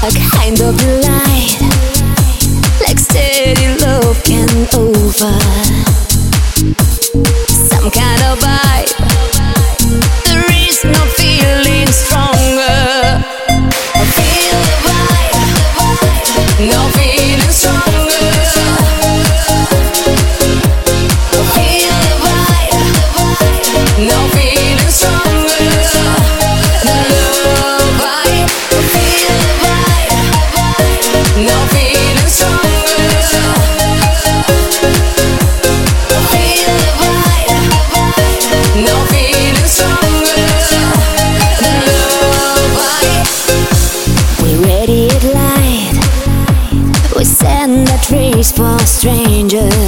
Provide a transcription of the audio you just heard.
a kind of delight, like steady love can over. Some kind of vibe, there is no feeling stronger. I feel the vibe, no feeling stronger. I feel the vibe, no feeling stronger. The love vibe, I feel the vibe, no feeling stronger. I feel the vibe, no feeling stronger. The love vibe. We radiate light, we send that rays for strangers.